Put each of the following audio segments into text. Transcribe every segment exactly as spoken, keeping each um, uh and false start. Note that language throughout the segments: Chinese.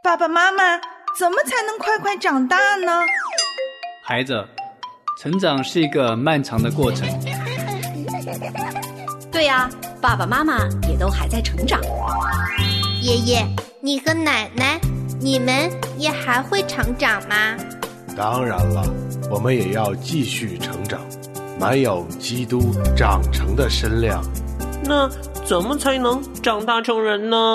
爸爸妈妈，怎么才能快快长大呢？ 孩子，成长是一个漫长的过程。 对呀，爸爸妈妈也都还在成长。 爷爷，你和奶奶，你们也还会成长吗？ 当然了，我们也要继续成长，满有基督长成的身量。 那怎么才能长大成人呢？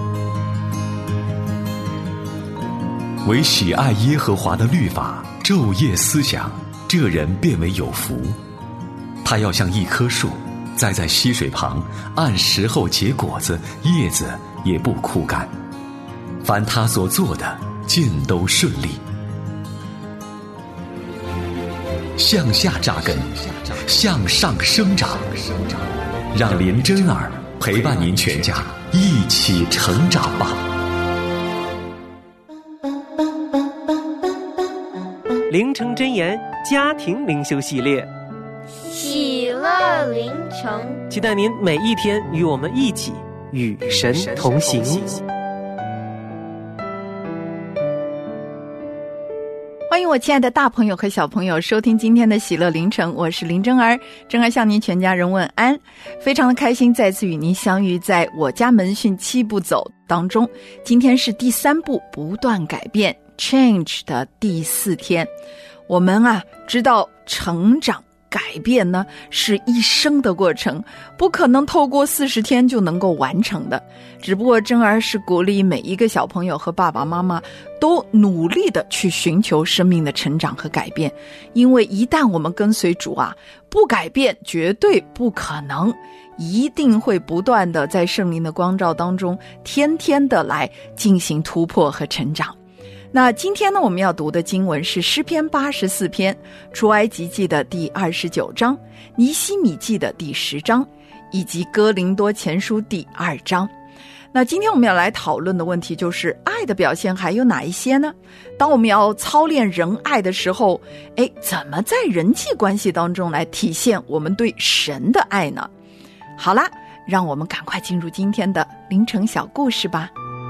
唯喜爱耶和华的律法，昼夜思想，这人便为有福。他要像一棵树，栽在溪水旁，按时候结果子，叶子也不枯干。凡他所做的，尽都顺利。向下扎根，向上生长，让林真儿陪伴您全家一起成长吧。 灵城真言家庭灵修系列， 喜乐灵城， 期待您每一天与我们一起与神同行。 欢迎我亲爱的大朋友和小朋友收听今天的喜乐凌晨，我是林真儿。真儿向您全家人问安，非常的开心再次与您相遇在我家门训七步走当中。今天是第三步不断改变 Change 的第四天。我们啊知道成长改变呢是一生的过程，不可能透过四十天就能够完成的。只不过真儿是鼓励每一个小朋友和爸爸妈妈都努力的去寻求生命的成长和改变，因为一旦我们跟随主啊，不改变绝对不可能，一定会不断的在圣灵的光照当中天天的来进行突破和成长。那今天呢，我们要读的经文是诗篇八十四篇、出埃及记的第二十九章、尼希米记的第十章，以及哥林多前书第二章。那今天我们要来讨论的问题就是爱的表现还有哪一些呢？当我们要操练仁爱的时候，诶，怎么在人际关系当中来体现我们对神的爱呢？好啦，让我们赶快进入今天的凌晨小故事吧。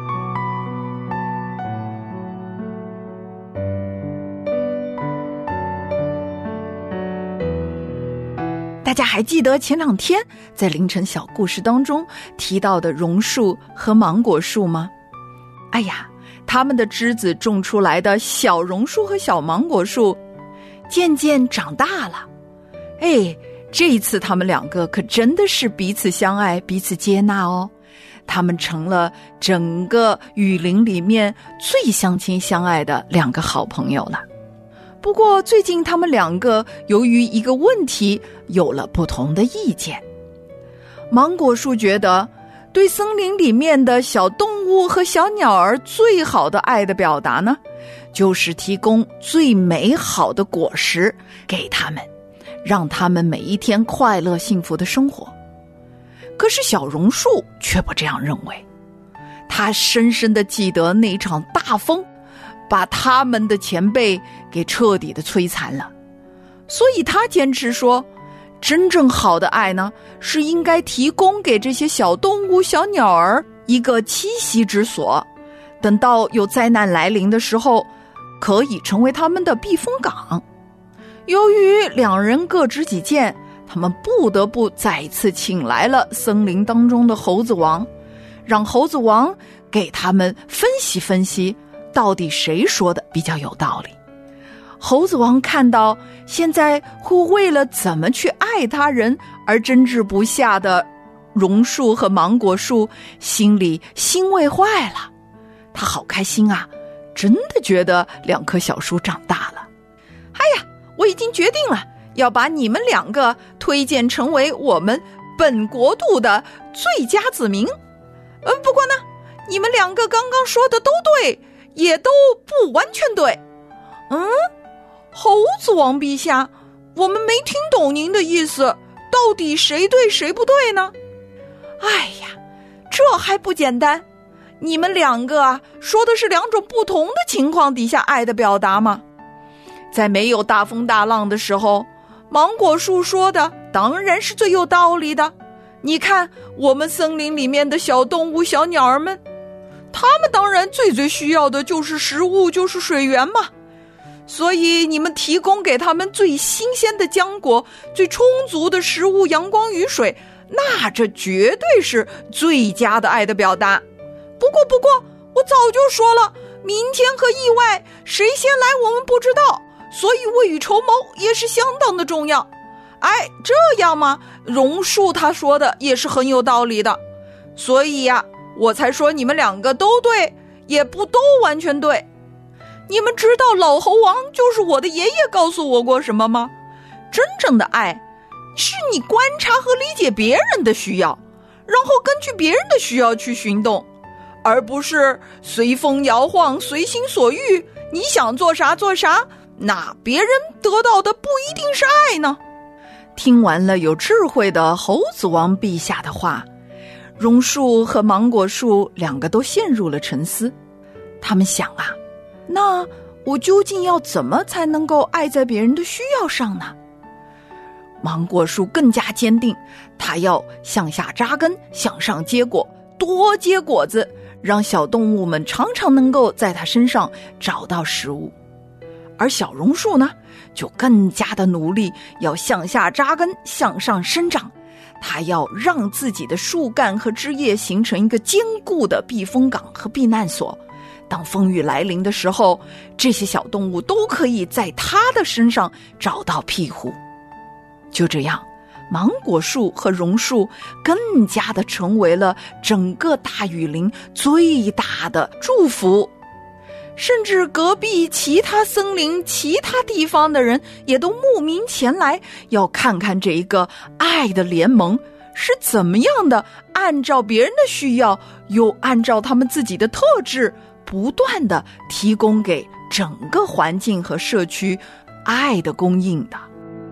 大家还记得前两天在凌晨小故事当中提到的榕树和芒果树吗？哎呀，它们的枝子种出来的小榕树和小芒果树渐渐长大了。哎，这一次他们两个可真的是彼此相爱，彼此接纳哦。他们成了整个雨林里面最相亲相爱的两个好朋友了。不过最近他们两个由于一个问题有了不同的意见。芒果树觉得对森林里面的小动物和小鸟儿最好的爱的表达呢，就是提供最美好的果实给他们，让他们每一天快乐幸福的生活。可是小榕树却不这样认为，他深深地记得那场大风把他们的前辈给彻底的摧残了，所以他坚持说，真正好的爱呢，是应该提供给这些小动物小鸟儿一个栖息之所，等到有灾难来临的时候可以成为他们的避风港。由于两人各执己见，他们不得不再次请来了森林当中的猴子王，让猴子王给他们分析分析到底谁说的比较有道理。猴子王看到现在会为了怎么去爱他人而争执不下的榕树和芒果树，心里欣慰坏了。他好开心啊，真的觉得两棵小树长大了。哎呀，我已经决定了，要把你们两个推荐成为我们本国度的最佳子民。呃，不过呢，你们两个刚刚说的都对，也都不完全对。嗯，猴子王陛下，我们没听懂您的意思，到底谁对谁不对呢？哎呀，这还不简单，你们两个啊，说的是两种不同的情况底下爱的表达吗？在没有大风大浪的时候，芒果树说的当然是最有道理的。你看我们森林里面的小动物小鸟儿们， 他们当然最最需要的就是食物，就是水源嘛。所以你们提供给他们最新鲜的浆果，最充足的食物、阳光、雨水，那这绝对是最佳的爱的表达。不过不过我早就说了，明天和意外谁先来我们不知道，所以未雨绸缪也是相当的重要。哎，这样嘛，榕树他说的也是很有道理的。所以呀、啊，我才说你们两个都对，也不都完全对。你们知道老猴王就是我的爷爷告诉我过什么吗？真正的爱是你观察和理解别人的需要，然后根据别人的需要去行动，而不是随风摇晃，随心所欲，你想做啥做啥，那别人得到的不一定是爱呢。听完了有智慧的猴子王陛下的话，榕树和芒果树两个都陷入了沉思。他们想啊，那我究竟要怎么才能够爱在别人的需要上呢？芒果树更加坚定，它要向下扎根，向上结果，多结果子，让小动物们常常能够在它身上找到食物。而小榕树呢，就更加的努力，要向下扎根，向上生长。它要让自己的树干和枝叶形成一个坚固的避风港和避难所。当风雨来临的时候，这些小动物都可以在它的身上找到庇护。就这样，芒果树和榕树更加的成为了整个大雨林最大的祝福。甚至隔壁其他森林、其他地方的人也都慕名前来，要看看这一个爱的联盟是怎么样的，按照别人的需要，又按照他们自己的特质，不断的提供给整个环境和社区爱的供应的。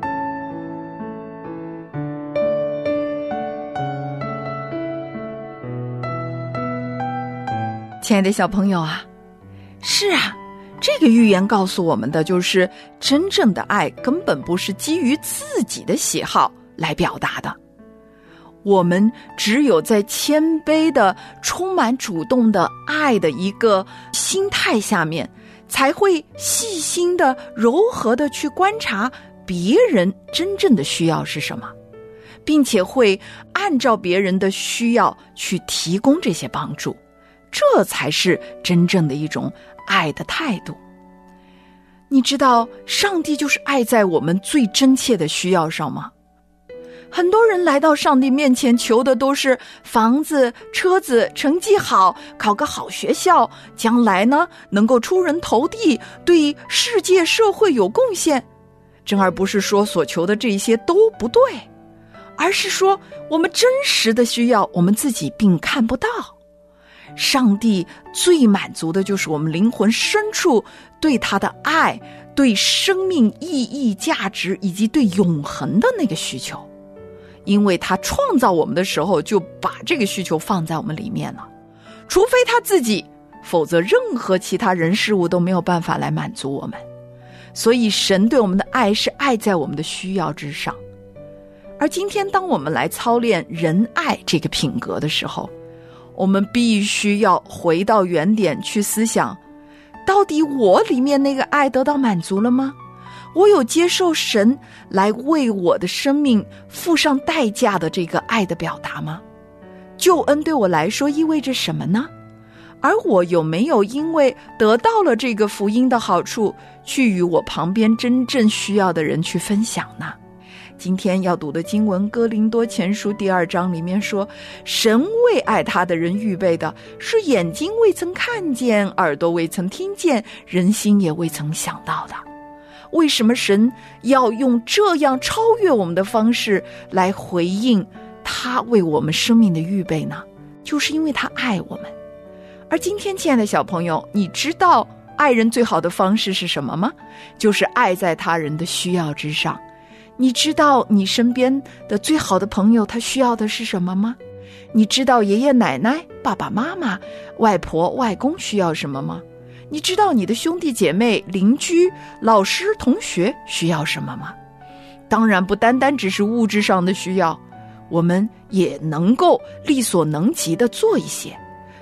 亲爱的小朋友啊，是啊，这个寓言告诉我们的就是，真正的爱根本不是基于自己的喜好来表达的。我们只有在谦卑的、充满主动的爱的一个心态下面，才会细心的、柔和的去观察别人真正的需要是什么，并且会按照别人的需要去提供这些帮助。这才是真正的一种爱的态度。你知道，上帝就是爱在我们最真切的需要上吗？很多人来到上帝面前求的都是房子、车子、成绩好，考个好学校，将来呢能够出人头地，对世界社会有贡献。真而不是说所求的这些都不对，而是说我们真实的需要我们自己并看不到。上帝最满足的就是我们灵魂深处对他的爱，对生命意义、价值以及对永恒的那个需求。因为他创造我们的时候就把这个需求放在我们里面了，除非他自己，否则任何其他人事物都没有办法来满足我们。所以神对我们的爱是爱在我们的需要之上。而今天当我们来操练仁爱这个品格的时候，我们必须要回到原点去思想，到底我里面那个爱得到满足了吗？我有接受神来为我的生命付上代价的这个爱的表达吗？救恩对我来说意味着什么呢？而我有没有因为得到了这个福音的好处，去与我旁边真正需要的人去分享呢？今天要读的经文哥林多前书第二章里面说，神为爱他的人预备的是眼睛未曾看见，耳朵未曾听见，人心也未曾想到的。为什么神要用这样超越我们的方式来回应他为我们生命的预备呢？就是因为他爱我们。而今天亲爱的小朋友，你知道爱人最好的方式是什么吗？就是爱在他人的需要之上。你知道你身边的最好的朋友他需要的是什么吗？你知道爷爷奶奶、爸爸妈妈、外婆外公需要什么吗？你知道你的兄弟姐妹、邻居、老师、同学需要什么吗？当然不单单只是物质上的需要，我们也能够力所能及的做一些。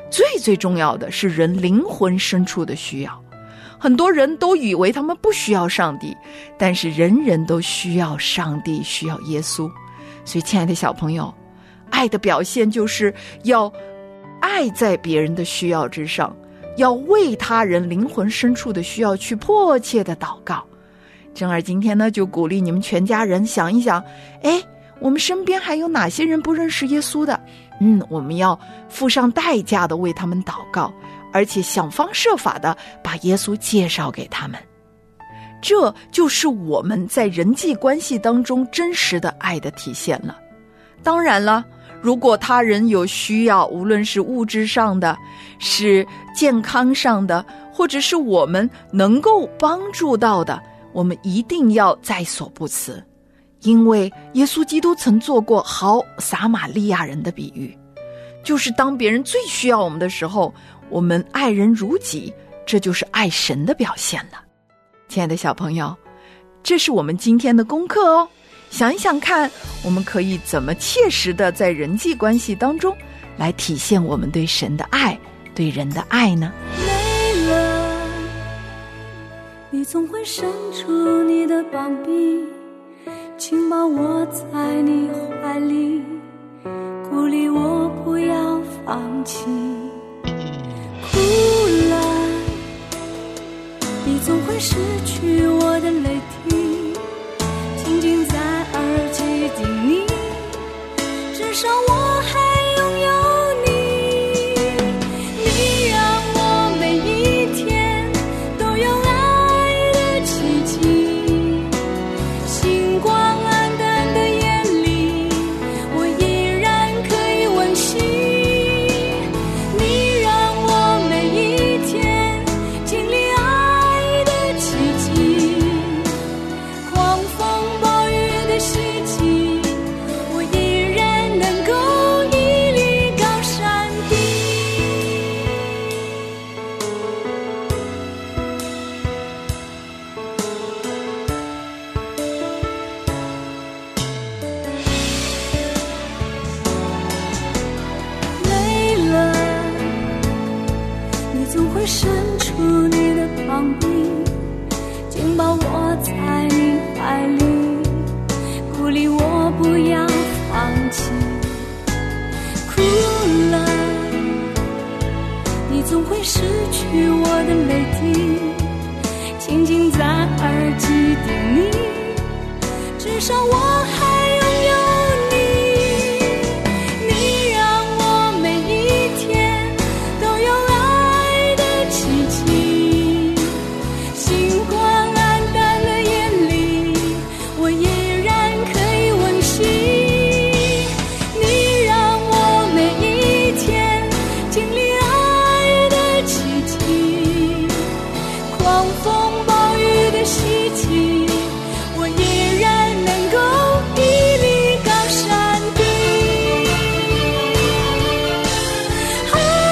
最最重要的是人灵魂深处的需要。很多人都以为他们不需要上帝，但是人人都需要上帝，需要耶稣。所以亲爱的小朋友，爱的表现就是要爱在别人的需要之上，要为他人灵魂深处的需要去迫切的祷告。珍儿今天呢，就鼓励你们全家人想一想，哎，我们身边还有哪些人不认识耶稣的？嗯，我们要付上代价的为他们祷告，而且想方设法的把耶稣介绍给他们。这就是我们在人际关系当中真实的爱的体现了。当然了，如果他人有需要，无论是物质上的，是健康上的，或者是我们能够帮助到的，我们一定要在所不辞。因为耶稣基督曾做过好撒玛利亚人的比喻，就是当别人最需要我们的时候，我们爱人如己，这就是爱神的表现了。亲爱的小朋友，这是我们今天的功课哦。想一想看，我们可以怎么切实的在人际关系当中来体现我们对神的爱，对人的爱呢？ 累了，你总会伸出你的膀臂，请把我在你怀里，鼓励我不要放弃。哭了，你总会失去我的泪滴，静静在耳际叮咛，至少我还拥有你。你让我每一天都有爱的奇迹，星光暗淡的夜里，我依然可以温习。你让我每一天经历爱的奇迹，狂风暴雨的袭击，我依然能够屹立高山顶。累了，你总会伸出你的膀臂，紧抱我在你怀里，鼓励我不要放弃。哭了，你总会失去我的泪滴，轻轻在耳际叮咛，至少我还拥有你。你让我每一天都有爱的奇迹，星光暗淡的夜里，我依然可以温习。你让我每一天经历爱的奇迹，狂风暴雨的袭击，我依然能够屹立高山顶。啊，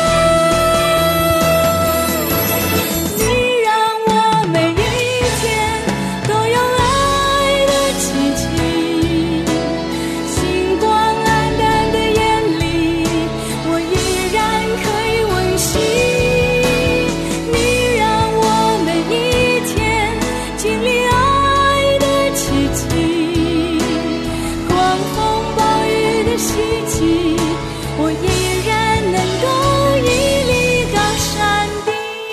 你让我每一天都有爱的奇迹，星光暗淡的夜里，我依然可以温习。你让我每一天经历爱的奇迹，狂风暴雨的袭击，我依然能够屹立高山顶。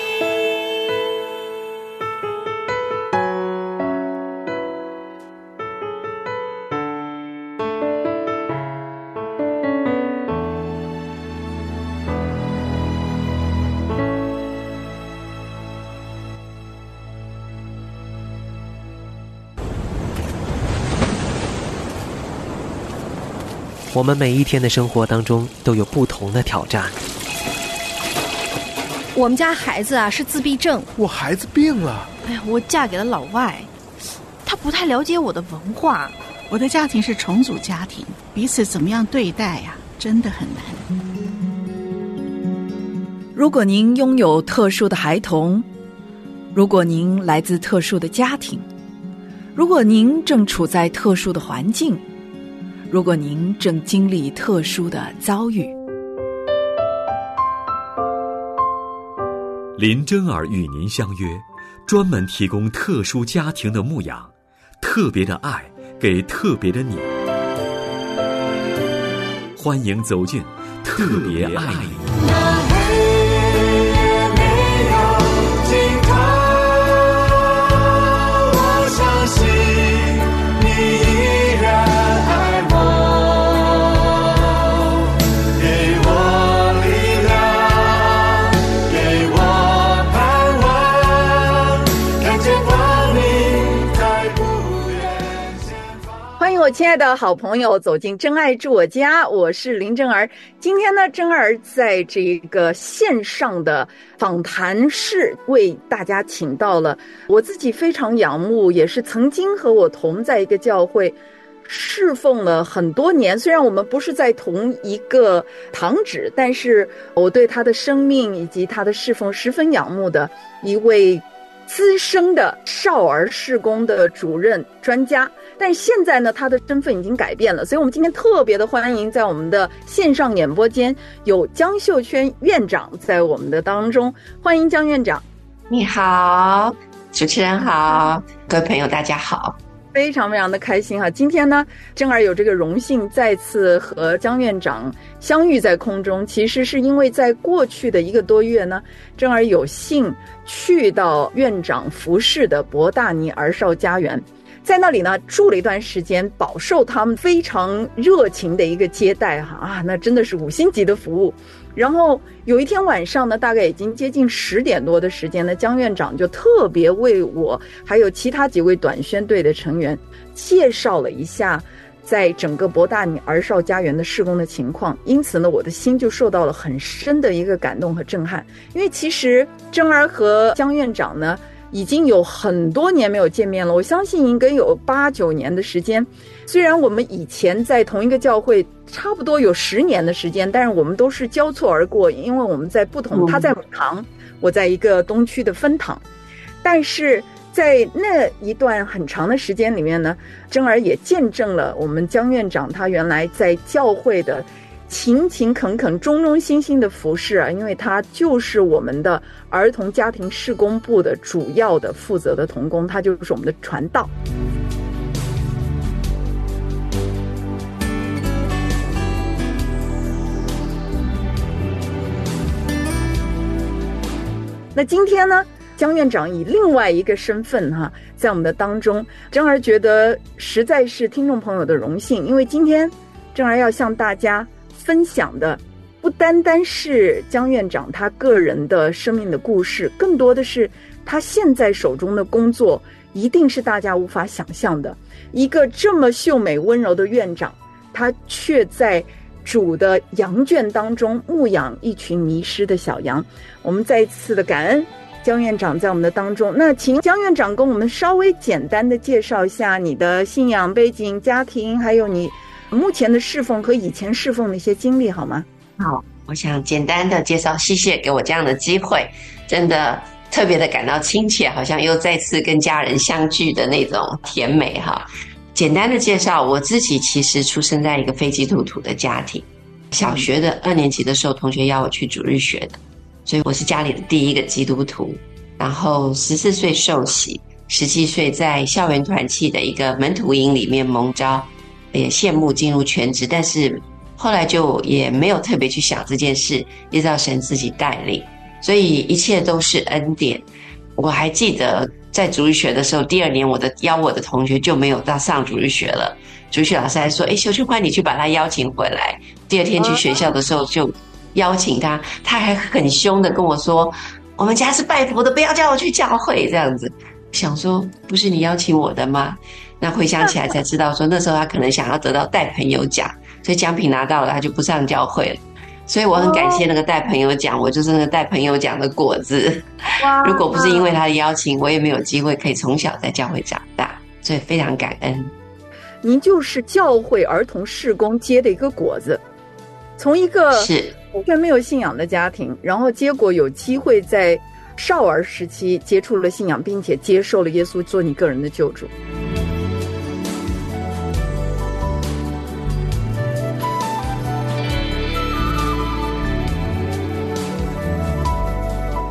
我们每一天的生活当中都有不同的挑战。 我们家孩子啊是自闭症， 我孩子病了。 哎呀，我嫁给了老外，他不太了解我的文化。我的家庭是重组家庭，彼此怎么样对待呀、真的很难。 如果您拥有特殊的孩童，如果您来自特殊的家庭，如果您正处在特殊的环境，如果您正经历特殊的遭遇， 林真儿与您相约，专门提供特殊家庭的牧养，特别的爱给特别的你。欢迎走进特别爱你。 我亲爱的好朋友，走进真爱住我家，我是林真儿。今天呢，真儿在这个线上的访谈室为大家请到了我自己非常仰慕，也是曾经和我同在一个教会侍奉了很多年，虽然我们不是在同一个堂址，但是我对他的生命以及他的侍奉十分仰慕的一位资深的少儿事工的主任专家。但是现在呢，他的身份已经改变了，所以我们今天特别的欢迎在我们的线上演播间有江秀娟院长在我们的当中，欢迎江院长。 你好，主持人好，各位朋友大家好。 非常非常的开心哈！今天呢，真儿有这个荣幸再次和江院长相遇在空中，其实是因为在过去的一个多月呢，真儿有幸去到院长服侍的博大尼儿少家园，在那里呢住了一段时间，饱受他们非常热情的一个接待哈啊，那真的是五星级的服务。然后有一天晚上呢，大概已经接近十点多的时间呢，江院长就特别为我还有其他几位短宣队的成员介绍了一下在整个博大尼儿少家园的事工的情况，因此呢，我的心就受到了很深的一个感动和震撼。因为其实真儿和江院长呢已经有很多年没有见面了，我相信应该有八九年的时间。虽然我们以前在同一个教会差不多有十年的时间，但是我们都是交错而过，因为我们在不同，他在母堂，我在一个东区的分堂。但是在那一段很长的时间里面呢，真儿也见证了我们江院长他原来在教会的勤勤恳恳、忠忠心心的服侍啊，因为他就是我们的儿童家庭事工部的主要的负责的同工，他就是我们的传道。那今天呢，江院长以另外一个身份哈，在我们的当中，真儿觉得实在是听众朋友的荣幸，因为今天真儿要向大家分享的不单单是江院长他个人的生命的故事，更多的是他现在手中的工作一定是大家无法想象的。一个这么秀美温柔的院长，他却在主的羊圈当中牧养一群迷失的小羊。我们再一次的感恩江院长在我们的当中。那请江院长跟我们稍微简单的介绍一下你的信仰背景、家庭，还有你目前的侍奉和以前侍奉的一些经历好吗？ 好，我想简单的介绍，谢谢给我这样的机会，真的特别的感到亲切，好像又再次跟家人相聚的那种甜美哈。简单的介绍，我自己其实出生在一个非基督徒的家庭，小学的二年级的时候，同学邀我去主日学的，所以我是家里的第一个基督徒。然后十四岁受洗，十七岁在校园团契的一个门徒营里面蒙召，也羡慕进入全职，但是后来就也没有特别去想这件事，一直到神自己带领，所以一切都是恩典。我还记得在主日学的时候，第二年我的邀我的同学就没有到上主日学了，主日学老师还说，诶，秀娟，快你去把他邀请回来。第二天去学校的时候就邀请他，他还很凶的跟我说，我们家是拜佛的，不要叫我去教会这样子。想说不是你邀请我的吗？那回想起来才知道说，那时候他可能想要得到带朋友奖，所以奖品拿到了他就不上教会了。所以我很感谢那个带朋友奖，我就是那个带朋友奖的果子。如果不是因为他的邀请，我也没有机会可以从小在教会长大，所以非常感恩。 您就是教会儿童事工结的一个果子，从一个是完全没有信仰的家庭，然后结果有机会在少儿时期接触了信仰，并且接受了耶稣做你个人的救主。那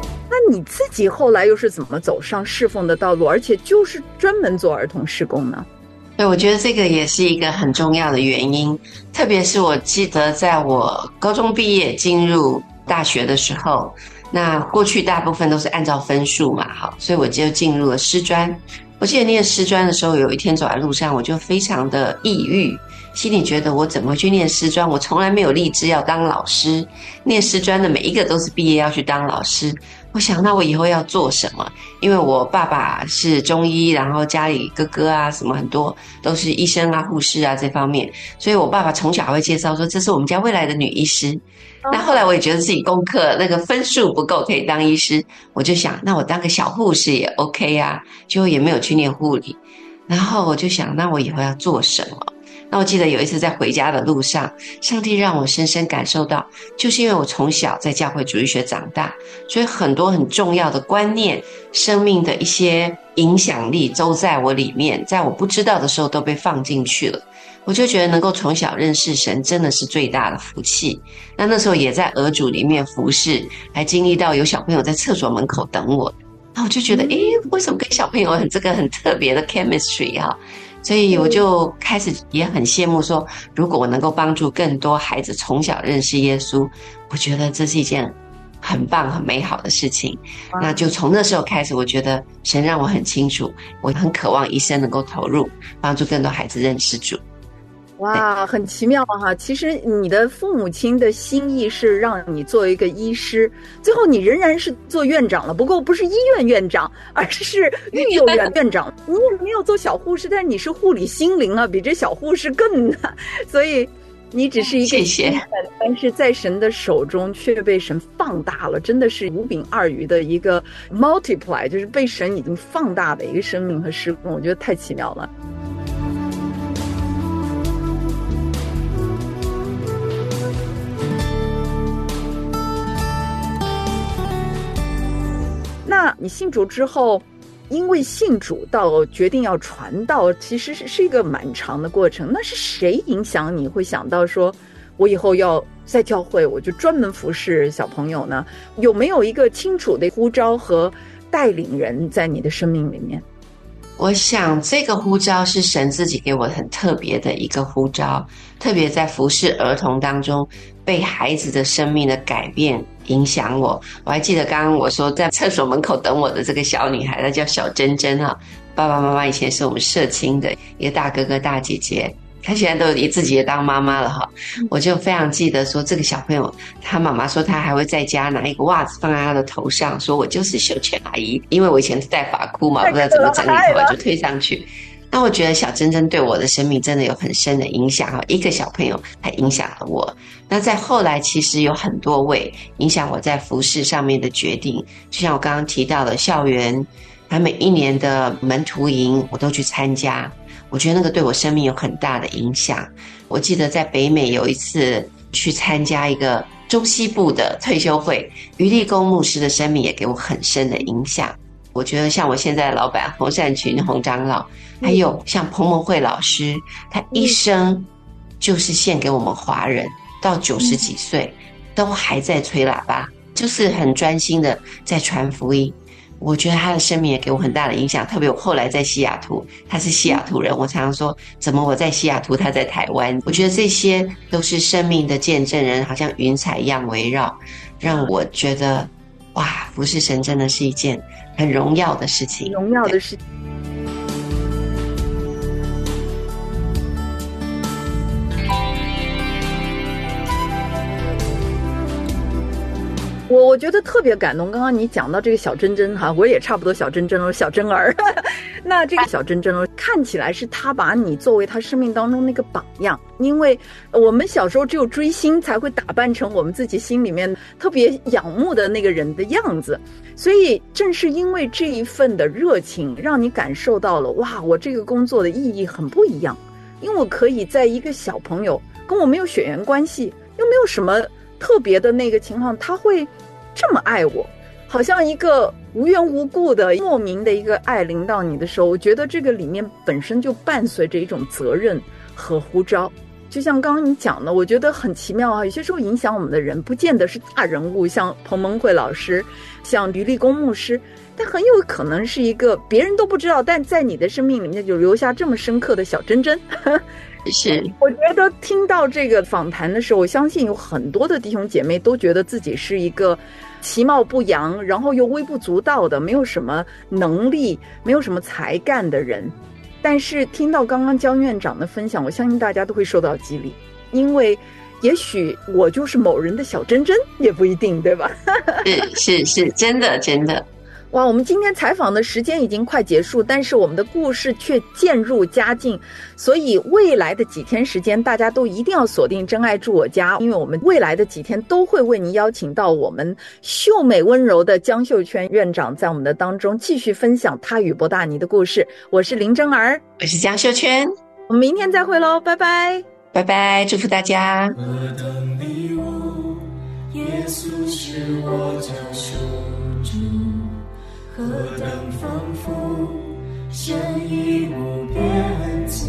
你自己后来又是怎么走上侍奉的道路，而且就是专门做儿童事工呢？ 对，我觉得这个也是一个很重要的原因，特别是我记得在我高中毕业进入大学的时候，那过去大部分都是按照分数嘛，好，所以我就进入了师专。我记得念师专的时候，有一天走在路上，我就非常的抑郁，心里觉得我怎么会去念师专？我从来没有立志要当老师，念师专的每一个都是毕业要去当老师。我想，那我以后要做什么？因为我爸爸是中医，然后家里哥哥啊什么很多都是医生啊、护士啊这方面，所以我爸爸从小还会介绍说这是我们家未来的女医师。那后来我也觉得自己功课那个分数不够可以当医师，我就想那我当个小护士也 OK 啊，就也没有去念护理。然后我就想那我以后要做什么？那我记得有一次在回家的路上，上帝让我深深感受到，就是因为我从小在教会主义学长大，所以很多很重要的观念、生命的一些影响力都在我里面，在我不知道的时候都被放进去了。我就觉得能够从小认识神真的是最大的福气。那那时候也在儿主里面服侍，还经历到有小朋友在厕所门口等我，那我就觉得诶，为什么跟小朋友很这个很特别的 chemistry 啊？所以我就开始也很羡慕说，如果我能够帮助更多孩子从小认识耶稣，我觉得这是一件很棒很美好的事情。那就从那时候开始，我觉得神让我很清楚，我很渴望一生能够投入帮助更多孩子认识主。 哇，很奇妙哈！其实你的父母亲的心意是让你做一个医师，最后你仍然是做院长了，不过不是医院院长，而是育幼院院长。你也没有做小护士，但是你是护理心灵啊，比这小护士更难。所以你只是一个谢谢， 但是在神的手中却被神放大了，真的是五饼二鱼的一个 multiply， 就是被神已经放大的一个生命和事工，我觉得太奇妙了。那你信主之后，因为信主到决定要传道，其实是是一个蛮长的过程。那是谁影响你会想到说，我以后要在教会我就专门服侍小朋友呢？有没有一个清楚的呼召和带领人在你的生命里面？ 我想这个呼召是神自己给我很特别的一个呼召，特别在服侍儿童当中，被孩子的生命的改变影响我。我还记得刚刚我说在厕所门口等我的这个小女孩，她叫小珍珍哈，爸爸妈妈以前是我们社青的一个大哥哥大姐姐，她现在都自己也当妈妈了哈。我就非常记得说这个小朋友，他妈妈说他还会在家拿一个袜子放在他的头上，说我就是秀全阿姨，因为我以前是戴发箍嘛，不知道怎么整理头发就推上去。那我觉得小珍珍对我的生命真的有很深的影响，一个小朋友他影响了我。那在后来其实有很多位影响我在服事上面的决定，就像我刚刚提到的校园，他每一年的门徒营我都去参加，我觉得那个对我生命有很大的影响。我记得在北美有一次去参加一个中西部的退休会，余立功牧师的生命也给我很深的影响。我觉得像我现在的老板洪善群洪长老，还有像彭蒙慧老师，他一生就是献给我们华人，到九十几岁都还在吹喇叭，就是很专心的在传福音。我觉得他的生命也给我很大的影响，特别我后来在西雅图，他是西雅图人，我常常说怎么我在西雅图他在台湾。我觉得这些都是生命的见证人，好像云彩一样围绕，让我觉得哇，服侍神真的是一件很荣耀的事情， 荣耀的事情。我我觉得特别感动，刚刚你讲到这个小珍珍哈，我也差不多小珍珍了，小珍儿。那这个小珍珍看起来是他把你作为他生命当中那个榜样，因为我们小时候只有追星才会打扮成我们自己心里面特别仰慕的那个人的样子，所以正是因为这一份的热情，让你感受到了哇，我这个工作的意义很不一样，因为我可以在一个小朋友跟我没有血缘关系，又没有什么特别的那个情况，他会这么爱我，好像一个无缘无故的莫名的一个爱临到你的时候，我觉得这个里面本身就伴随着一种责任和呼召， 就像刚刚你讲的，我觉得很奇妙啊。有些时候影响我们的人，不见得是大人物，像彭蒙慧老师，像吕立功牧师，但很有可能是一个别人都不知道，但在你的生命里面就留下这么深刻的小珍珍。 是， 我觉得听到这个访谈的时候，我相信有很多的弟兄姐妹都觉得自己是一个其貌不扬，然后又微不足道的，没有什么能力，没有什么才干的人。但是听到刚刚姜院长的分享，我相信大家都会受到激励，因为也许我就是某人的小珍珍，也不一定，对吧？ 是是是，真的真的。 哇，我们今天采访的时间已经快结束，但是我们的故事却渐入佳境，所以未来的几天时间，大家都一定要锁定真爱住我家，因为我们未来的几天都会为您邀请到我们秀美温柔的江秀娟院长在我们的当中继续分享他与伯大尼的故事。我是林真儿， 我是江秀娟， 我们明天再会咯，拜拜拜拜，祝福大家。 何等礼物，耶稣是我救赎主，何等丰富，神已无边恩赐，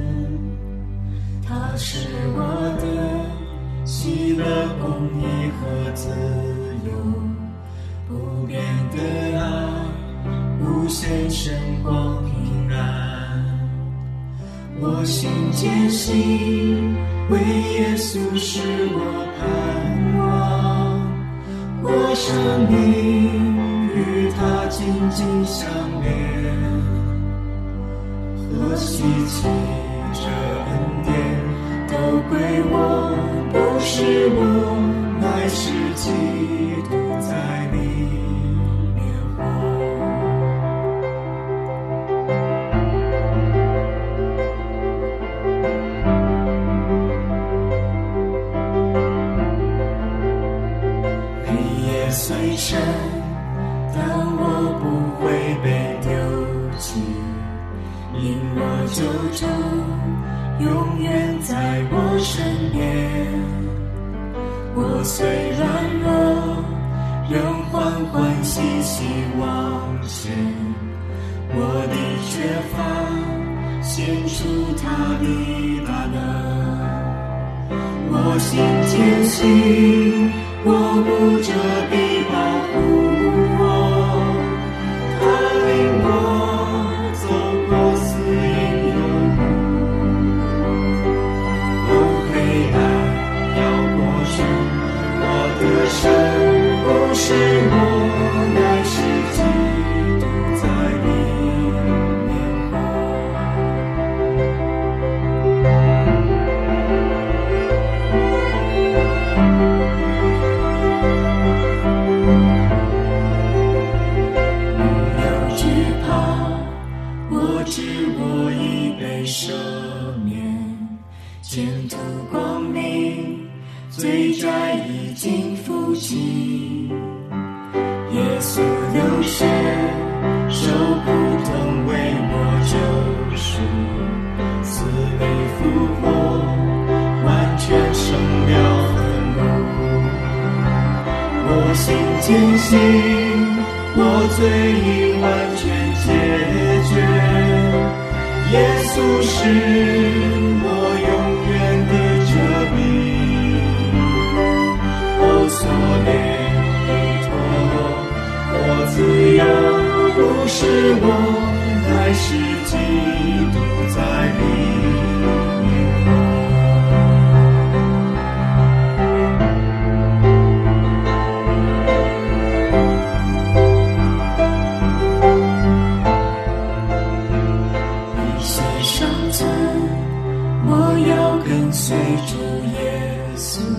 他是我的喜乐、公义和自由，不变的爱，无限神光平安。我心坚信，为耶稣是我盼望，我生命与他紧紧相连，何希奇这恩典都归我，不是我，乃是基督在里面活。日夜虽深，但我不会被丢弃，因我救主永远在我身边。我虽软弱，仍欢欢喜喜往前，我的缺乏显出他的大能。我心坚信，我牧者必保护我，他领我走过死荫幽谷，哦，黑暗要过去，我的神不是我，乃是基督在里面知我已被赦免，前途光明，罪债已经付清。耶稣流血，受苦痛为我救赎，死里复活，完全胜了愤怒。我心坚信，我罪已完全解决。耶稣是我永远的遮蔽，哦，所怜的脱落，我自由，不是我，乃是基督在里面活。我要跟随主耶稣。